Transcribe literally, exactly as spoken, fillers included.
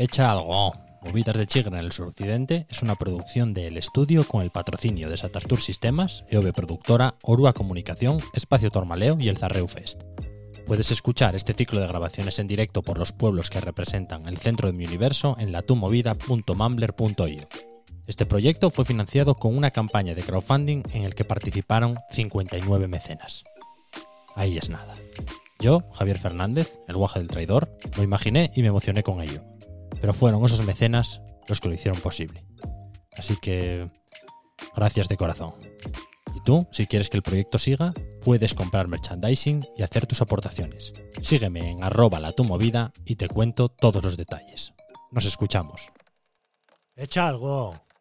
Echa algo. Movidas de Chigre en el suroccidente es una producción de El Estudio con el patrocinio de Satastur Sistemas, E O B Productora, Orua Comunicación, Espacio Tormaleo y el Zarreu Fest. Puedes escuchar este ciclo de grabaciones en directo por los pueblos que representan el centro de mi universo en latumovida punto mumbler punto io. Este proyecto fue financiado con una campaña de crowdfunding en el que participaron cincuenta y nueve mecenas. Ahí es nada. Yo, Javier Fernández, el guaje del traidor, lo imaginé y me emocioné con ello. Pero fueron esos mecenas los que lo hicieron posible. Así que, gracias de corazón. Y tú, si quieres que el proyecto siga, puedes comprar merchandising y hacer tus aportaciones. Sígueme en arroba latumovida y te cuento todos los detalles. Nos escuchamos. Echa algo.